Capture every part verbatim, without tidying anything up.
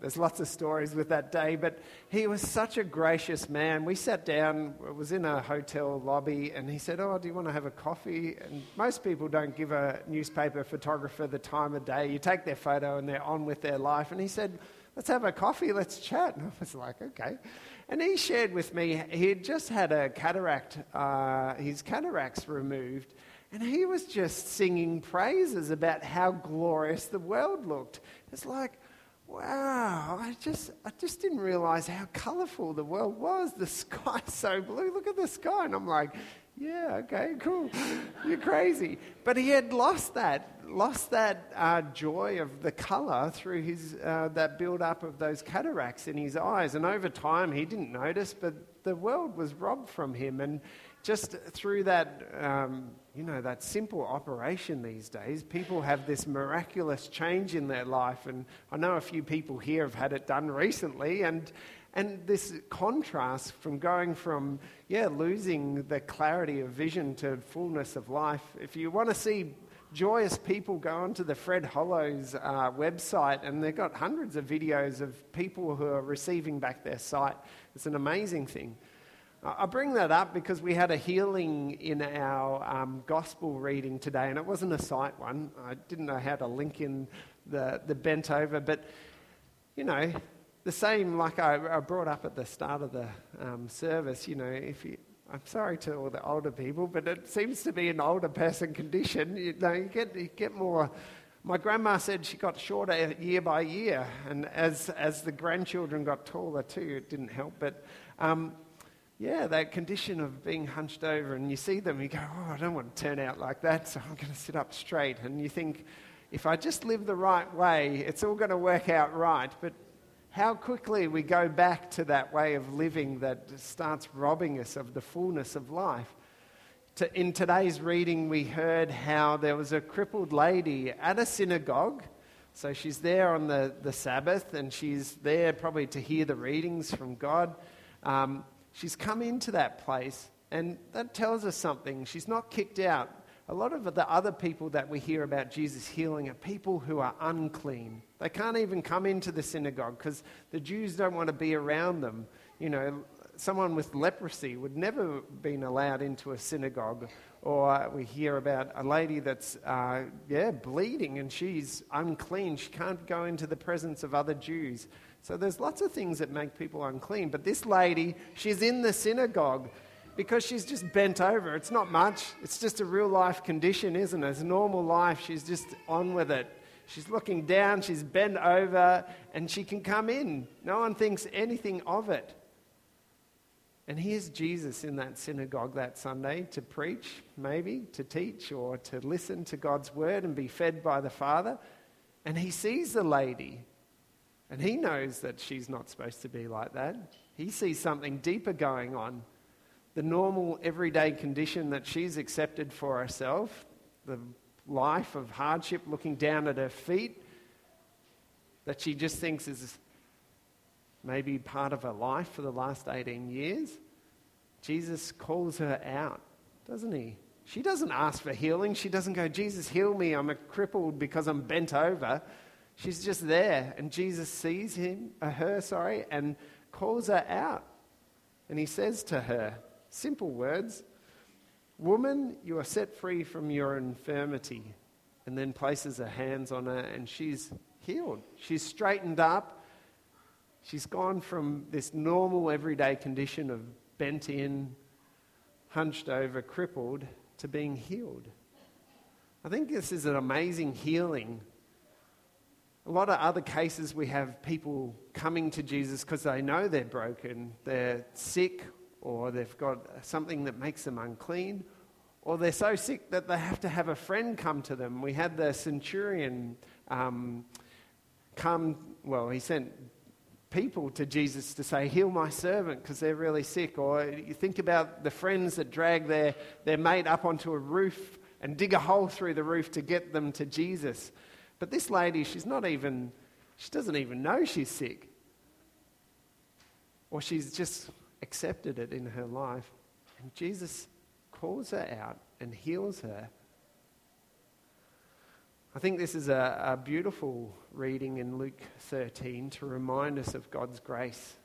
There's lots of stories with that day, but he was such a gracious man. We sat down, it was in a hotel lobby, and he said, oh, do you want to have a coffee? And most people don't give a newspaper photographer the time of day. You take their photo and they're on with their life. And he said, let's have a coffee, let's chat. And I was like, okay. And he shared with me, he had just had a cataract, uh, his cataracts removed, and he was just singing praises about how glorious the world looked. It's like, wow, I just I just didn't realise how colourful the world was. The sky's so blue. Look at the sky. And I'm like, yeah, okay, cool. You're crazy. But he had lost that, lost that uh, joy of the colour through his uh, that build-up of those cataracts in his eyes. And over time, he didn't notice, but the world was robbed from him. And just through that, um, you know, that simple operation these days, people have this miraculous change in their life. And I know a few people here have had it done recently. And and this contrast from going from, yeah, losing the clarity of vision to fullness of life. If you want to see joyous people, go onto the Fred Hollows uh, website, and they've got hundreds of videos of people who are receiving back their sight. It's an amazing thing. I bring that up because we had a healing in our um, gospel reading today, and it wasn't a sight one. I didn't know how to link in the, the bent over, but, you know, the same like I, I brought up at the start of the um, service, you know, if you, I'm sorry to all the older people, but it seems to be an older person condition. You know, you get, you get more... My grandma said she got shorter year by year, and as as the grandchildren got taller too, it didn't help, but... Um, Yeah, that condition of being hunched over, and you see them, you go, oh, I don't want to turn out like that, so I'm going to sit up straight. And you think, if I just live the right way, it's all going to work out right. But how quickly we go back to that way of living that starts robbing us of the fullness of life. To, in today's reading, we heard how there was a crippled lady at a synagogue. So she's there on the, the Sabbath, and she's there probably to hear the readings from God. Um, She's come into that place, and that tells us something. She's not kicked out. A lot of the other people that we hear about Jesus healing are people who are unclean. They can't even come into the synagogue because the Jews don't want to be around them. You know, someone with leprosy would never have been allowed into a synagogue. Or we hear about a lady that's, uh, yeah, bleeding, and she's unclean. She can't go into the presence of other Jews. So there's lots of things that make people unclean. But this lady, she's in the synagogue because she's just bent over. It's not much. It's just a real life condition, isn't it? It's a normal life. She's just on with it. She's looking down. She's bent over, and she can come in. No one thinks anything of it. And here's Jesus in that synagogue that Sunday to preach, maybe, to teach, or to listen to God's word and be fed by the Father. And he sees the lady. And he knows that she's not supposed to be like that. He sees something deeper going on. The normal, everyday condition that she's accepted for herself, the life of hardship looking down at her feet, that she just thinks is maybe part of her life for the last eighteen years. Jesus calls her out, doesn't he? She doesn't ask for healing. She doesn't go, Jesus, heal me. I'm a crippled because I'm bent over. She's just there, and Jesus sees him, uh, her, sorry, and calls her out. And he says to her, simple words, woman, you are set free from your infirmity. And then places her hands on her, and she's healed. She's straightened up. She's gone from this normal everyday condition of bent in, hunched over, crippled, to being healed. I think this is an amazing healing. A lot of other cases we have people coming to Jesus because they know they're broken, they're sick, or they've got something that makes them unclean, or they're so sick that they have to have a friend come to them. We had the centurion um, come, well, he sent people to Jesus to say, heal my servant because they're really sick. Or you think about the friends that drag their, their mate up onto a roof and dig a hole through the roof to get them to Jesus. But this lady, she's not even, she doesn't even know she's sick. Or she's just accepted it in her life. And Jesus calls her out and heals her. I think this is a, a beautiful reading in Luke thirteen to remind us of God's grace.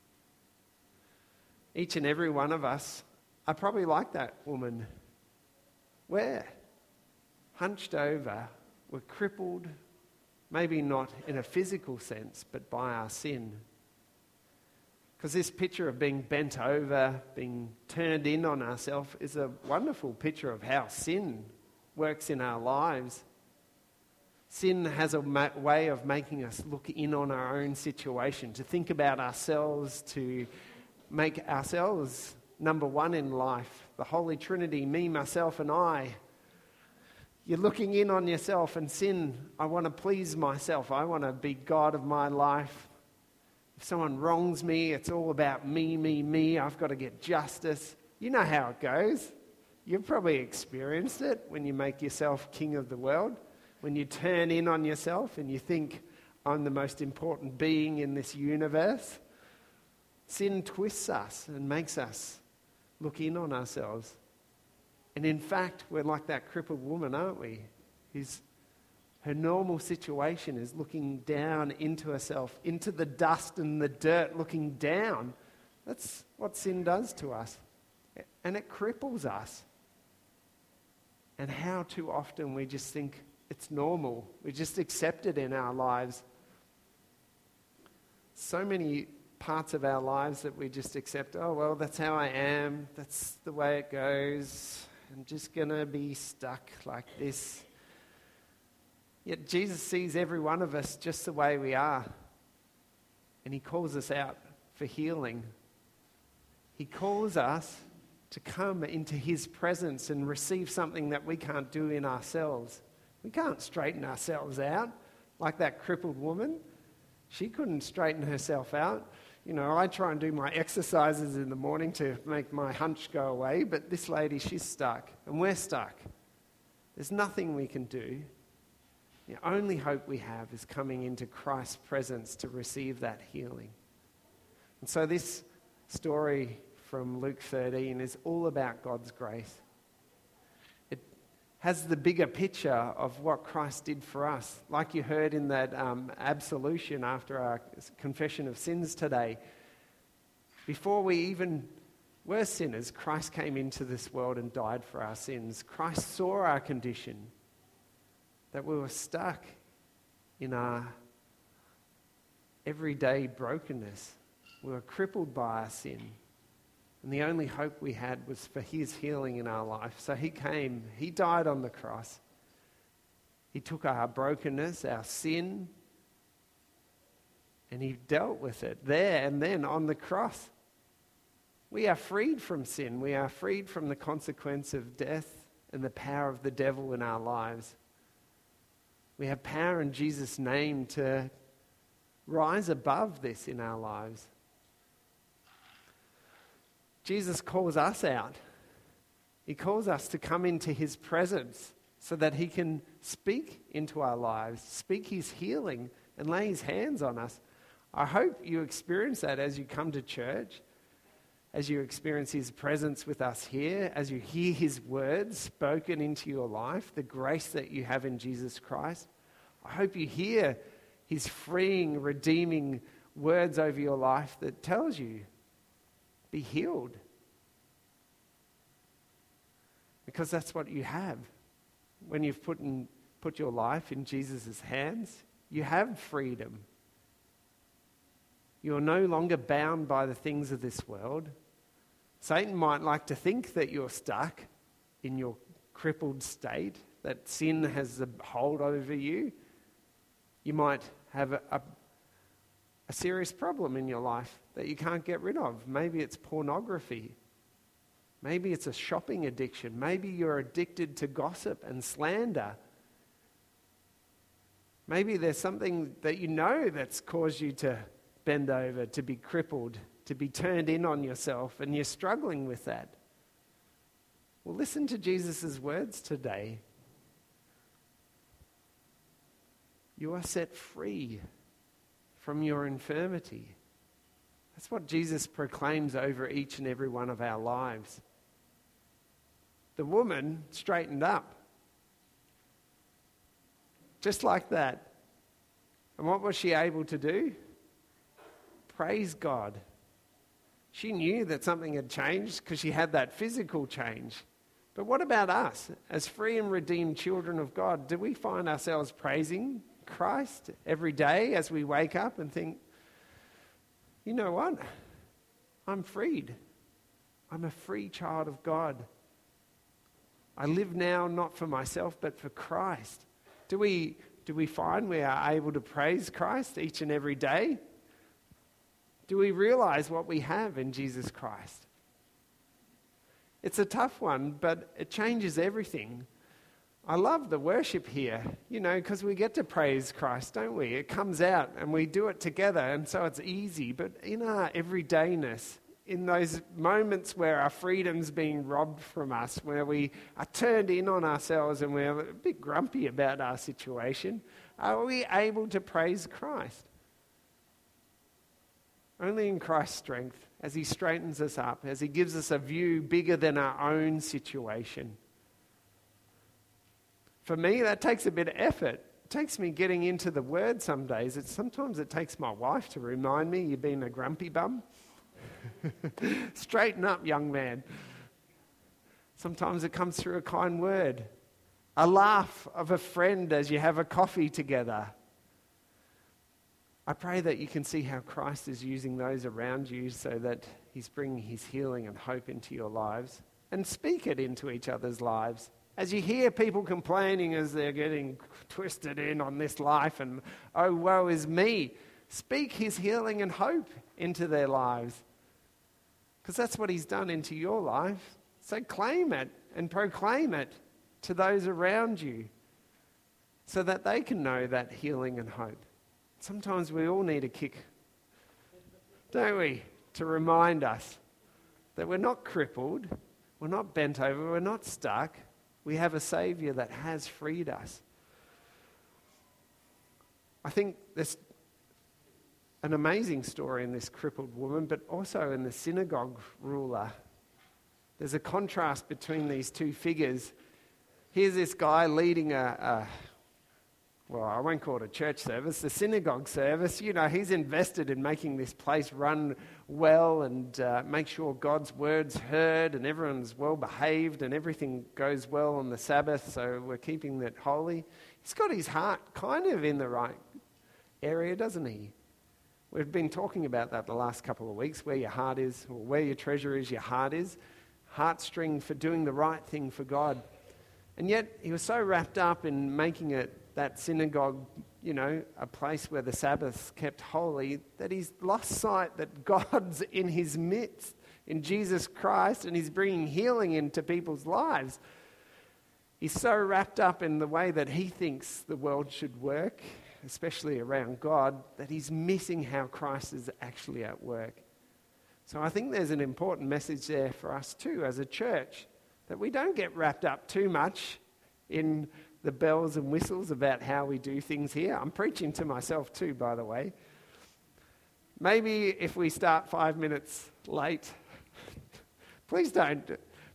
Each and every one of us are probably like that woman. We're hunched over, we're crippled, maybe not in a physical sense, but by our sin. Because this picture of being bent over, being turned in on ourselves, is a wonderful picture of how sin works in our lives. Sin has a ma- way of making us look in on our own situation, to think about ourselves, to make ourselves number one in life. The Holy Trinity, me, myself, and I. You're looking in on yourself, and sin, I want to please myself. I want to be God of my life. If someone wrongs me, it's all about me, me, me. I've got to get justice. You know how it goes. You've probably experienced it when you make yourself king of the world. When you turn in on yourself and you think, I'm the most important being in this universe. Sin twists us and makes us look in on ourselves. And in fact, we're like that crippled woman, aren't we? Who's, her normal situation is looking down into herself, into the dust and the dirt, looking down. That's what sin does to us. And it cripples us. And how too often we just think it's normal. We just accept it in our lives. So many parts of our lives that we just accept, oh, well, that's how I am. That's the way it goes. I'm just going to be stuck like this. Yet Jesus sees every one of us just the way we are. And he calls us out for healing. He calls us to come into his presence and receive something that we can't do in ourselves. We can't straighten ourselves out like that crippled woman. She couldn't straighten herself out. You know, I try and do my exercises in the morning to make my hunch go away, but this lady, she's stuck, and we're stuck. There's nothing we can do. The only hope we have is coming into Christ's presence to receive that healing. And so this story from Luke thirteen is all about God's grace. It has the bigger picture of what Christ did for us. Like you heard in that um, absolution after our confession of sins today, before we even were sinners, Christ came into this world and died for our sins. Christ saw our condition, that we were stuck in our everyday brokenness. We were crippled by our sin. And the only hope we had was for his healing in our life. So he came, he died on the cross. He took our brokenness, our sin, and he dealt with it there and then on the cross. We are freed from sin. We are freed from the consequence of death and the power of the devil in our lives. We have power in Jesus' name to rise above this in our lives. Jesus calls us out. He calls us to come into his presence so that he can speak into our lives, speak his healing and lay his hands on us. I hope you experience that as you come to church, as you experience his presence with us here, as you hear his words spoken into your life, the grace that you have in Jesus Christ. I hope you hear his freeing, redeeming words over your life that tells you, be healed. Because that's what you have. When you've put, in, put your life in Jesus' hands, you have freedom. You're no longer bound by the things of this world. Satan might like to think that you're stuck in your crippled state, that sin has a hold over you. You might have a, a A serious problem in your life that you can't get rid of. Maybe it's pornography. Maybe it's a shopping addiction. Maybe you're addicted to gossip and slander. Maybe there's something that you know that's caused you to bend over, to be crippled, to be turned in on yourself, and you're struggling with that. Well, listen to Jesus' words today. You are set free from your infirmity. That's what Jesus proclaims over each and every one of our lives. The woman straightened up. just like that. And what was she able to do? Praise God. She knew that something had changed because she had that physical change. But what about us? As free and redeemed children of God, do we find ourselves praising Christ every day as we wake up and think, you know what? I'm freed. I'm a free child of God. I live now not for myself but for Christ. Do we, do we find we are able to praise Christ each and every day? Do we realize what we have in Jesus Christ? It's a tough one, but it changes everything. I love the worship here, you know, because we get to praise Christ, don't we? It comes out and we do it together, and so it's easy. But in our everydayness, in those moments where our freedom's being robbed from us, where we are turned in on ourselves and we're a bit grumpy about our situation, are we able to praise Christ? Only in Christ's strength, as he straightens us up, as he gives us a view bigger than our own situation. For me, that takes a bit of effort. It takes me getting into the Word some days. It's, sometimes it takes my wife to remind me, you've been a grumpy bum. Straighten up, young man. Sometimes it comes through a kind word, a laugh of a friend as you have a coffee together. I pray that you can see how Christ is using those around you so that he's bringing his healing and hope into your lives, and speak it into each other's lives. As you hear people complaining as they're getting twisted in on this life and, oh, woe is me, speak his healing and hope into their lives. Because that's what he's done into your life. So claim it and proclaim it to those around you so that they can know that healing and hope. Sometimes we all need a kick, don't we, to remind us that we're not crippled, we're not bent over, we're not stuck. We have a Saviour that has freed us. I think there's an amazing story in this crippled woman, but also in the synagogue ruler. There's a contrast between these two figures. Here's this guy leading a, a well, I won't call it a church service, the synagogue service. You know, he's invested in making this place run well and uh, make sure God's word's heard and everyone's well behaved and everything goes well on the Sabbath, so we're keeping it holy. He's got his heart kind of in the right area, doesn't he? We've been talking about that the last couple of weeks, where your heart is, or where your treasure is, your heart is. Heartstring for doing the right thing for God. And yet he was so wrapped up in making it that synagogue, you know, a place where the Sabbath's kept holy, that he's lost sight that God's in his midst, in Jesus Christ, and he's bringing healing into people's lives. He's so wrapped up in the way that he thinks the world should work, especially around God, that he's missing how Christ is actually at work. So I think there's an important message there for us too as a church, that we don't get wrapped up too much in the bells and whistles about how we do things here. I'm preaching to myself too, by the way. Maybe if we start five minutes late, please don't,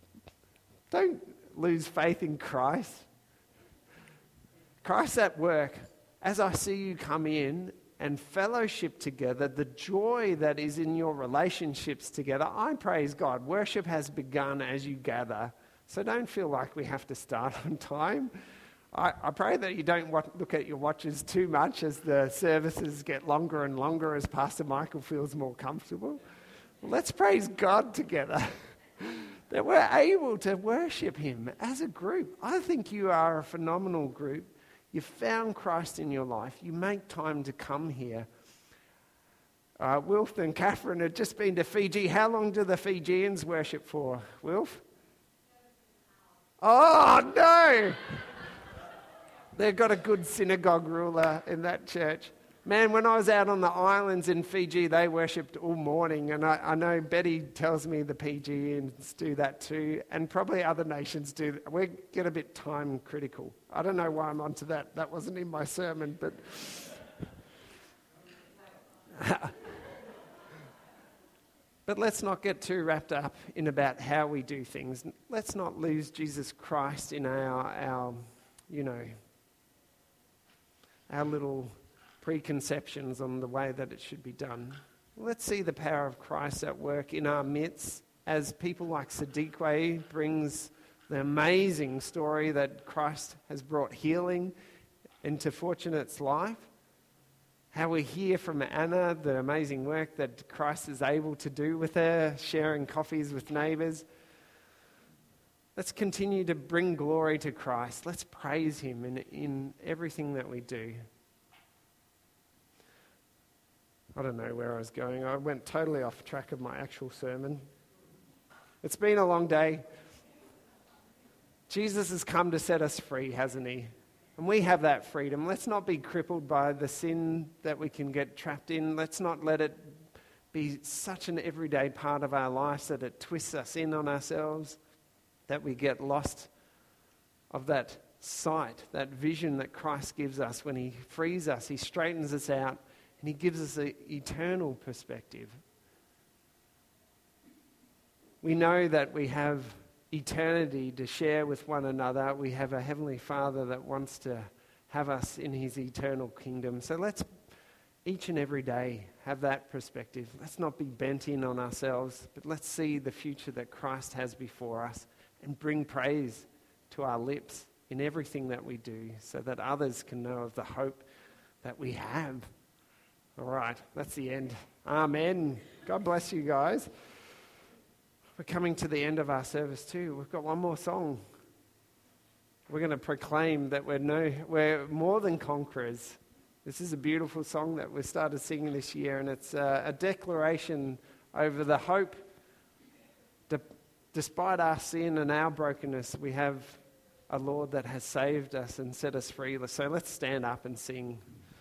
don't lose faith in Christ. Christ's at work. As I see you come in and fellowship together, the joy that is in your relationships together, I praise God. Worship has begun as you gather, so don't feel like we have to start on time. I, I pray that you don't watch, look at your watches too much as the services get longer and longer as Pastor Michael feels more comfortable. Well, let's praise God together that we're able to worship him as a group. I think you are a phenomenal group. You've found Christ in your life. You make time to come here. Uh, Wilf and Catherine had just been to Fiji. How long do the Fijians worship for, Wilf? Oh, no! They've got a good synagogue ruler in that church. Man, when I was out on the islands in Fiji, they worshipped all morning. And I, I know Betty tells me the Fijians do that too. And probably other nations do. We get a bit time critical. I don't know why I'm onto that. That wasn't in my sermon, but... But let's not get too wrapped up in about how we do things. Let's not lose Jesus Christ in our, our you know... our little preconceptions on the way that it should be done. Let's see the power of Christ at work in our midst as people like Sadiqwe brings the amazing story that Christ has brought healing into Fortunate's life. How we hear from Anna the amazing work that Christ is able to do with her, sharing coffees with neighbours. Let's continue to bring glory to Christ. Let's praise him in, in everything that we do. I don't know where I was going. I went totally off track of my actual sermon. It's been a long day. Jesus has come to set us free, hasn't he? And we have that freedom. Let's not be crippled by the sin that we can get trapped in. Let's not let it be such an everyday part of our lives that it twists us in on ourselves, that we get lost of that sight, that vision that Christ gives us when he frees us. He straightens us out and he gives us an eternal perspective. We know that we have eternity to share with one another. We have a Heavenly Father that wants to have us in his eternal kingdom. So let's each and every day have that perspective. Let's not be bent in on ourselves, but let's see the future that Christ has before us and bring praise to our lips in everything that we do so that others can know of the hope that we have. All right, that's the end. Amen. God bless you guys. We're coming to the end of our service too. We've got one more song. We're going to proclaim that we're no, we're more than conquerors. This is a beautiful song that we started singing this year, and it's a, a declaration over the hope. De- despite our sin and our brokenness, we have a Lord that has saved us and set us free. So let's stand up and sing.